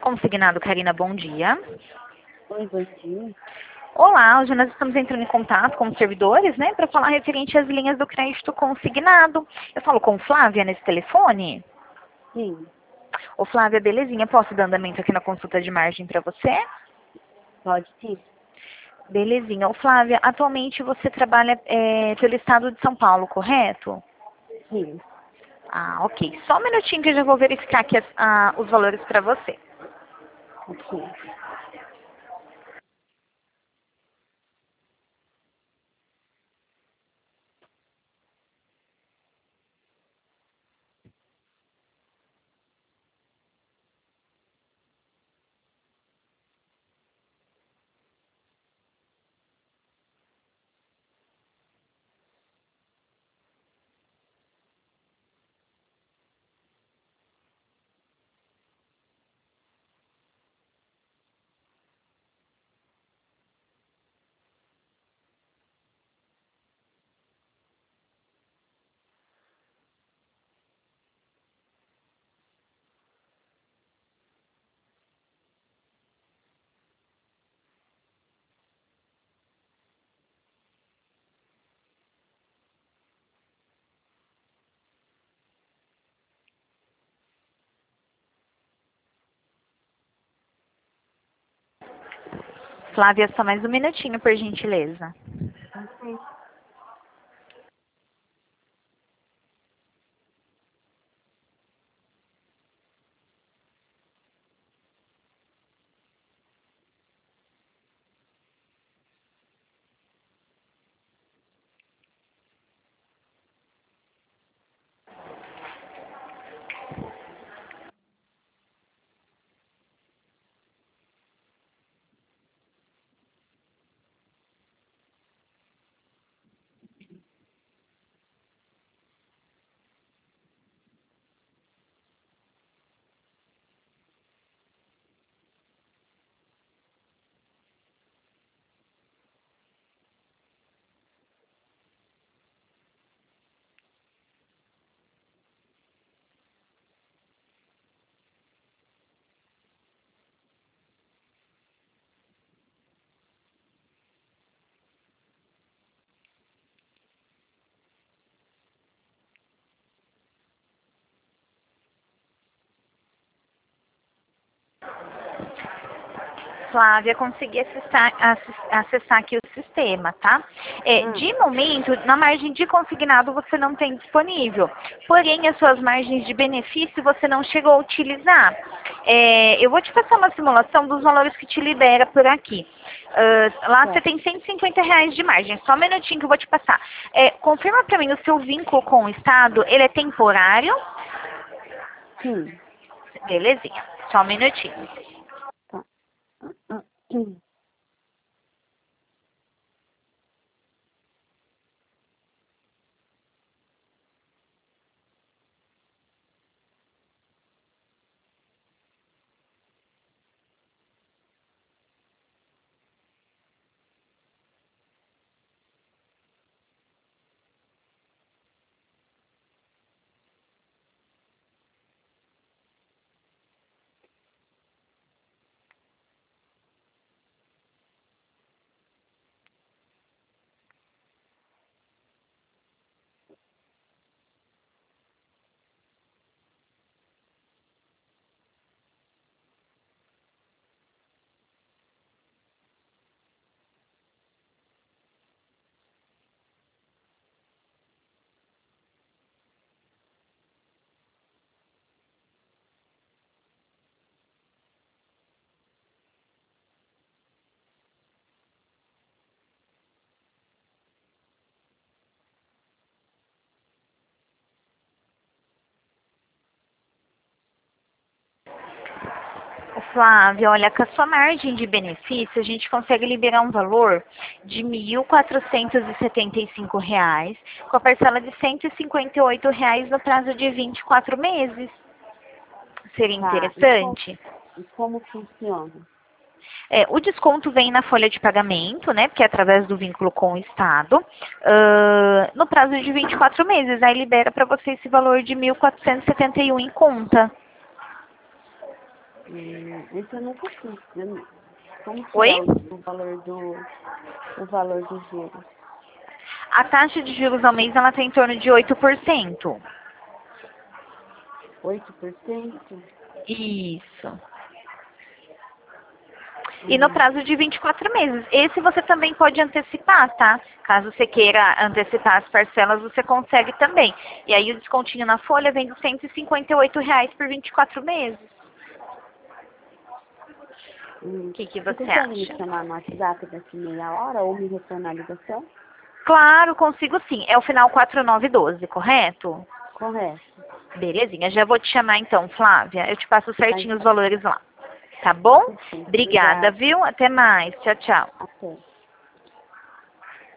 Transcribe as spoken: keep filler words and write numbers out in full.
Consignado, Karina, bom dia. Oi, bom dia. Olá, hoje nós estamos entrando em contato com os servidores, né, para falar referente às linhas do crédito consignado. Eu falo com Flávia nesse telefone? Sim, Ô Flávia, belezinha, posso dar andamento aqui na consulta de margem para você? pode sim. Belezinha. Ô Flávia, atualmente você trabalha é, pelo estado de São Paulo, correto? Sim, Ah, ok. Só um minutinho que eu já vou verificar aqui as- ah, os valores para você. ok. Flávia, só mais um minutinho, por gentileza. Ok. Flávia, consegui acessar, acess- acessar aqui o sistema, tá? É, Ah, de momento, na margem de consignado você não tem disponível. Porém, as suas margens de benefício você não chegou a utilizar. É, eu vou te passar uma simulação dos valores que te libera por aqui. Ah, lá você certo. tem cento e cinquenta reais de margem. Só um minutinho que eu vou te passar. É, confirma para mim o seu vínculo com o Estado, ele é temporário? Sim, Belezinha. Só um minutinho. tá. Ah, ah, hum. Flávia, olha, com a sua margem de benefício, a gente consegue liberar um valor de mil quatrocentos e setenta e cinco reais, com a parcela de cento e cinquenta e oito reais no prazo de vinte e quatro meses. Seria Tá. E, co- interessante? e como funciona? É, o desconto vem na folha de pagamento, né, porque é através do vínculo com o Estado, ah, no prazo de vinte e quatro meses. Aí libera para você esse valor de mil quatrocentos e setenta e um em conta. Hum, esse eu nunca fiz. Eu, como que Oi? é o, o valor do o valor dos juros? A taxa de juros ao mês ela tem em torno de oito por cento. oito por cento? Isso. E no Hum, prazo de vinte e quatro meses. Esse você também pode antecipar, tá? Caso você queira antecipar as parcelas, você consegue também. E aí o descontinho na folha vem de cento e cinquenta e oito reais por vinte e quatro meses. hum. O que, que Você você consegue me acha? chamar no WhatsApp daqui meia hora ou me retornar a ligação? Claro, consigo sim. É o final quatro nove um dois, correto? Correto. Belezinha. Já vou te chamar então, Flávia. Eu te passo Tá, certinho os então. valores lá. Tá bom? Perfeito. Obrigada, Obrigada. viu? Até mais. Tchau, tchau. Até.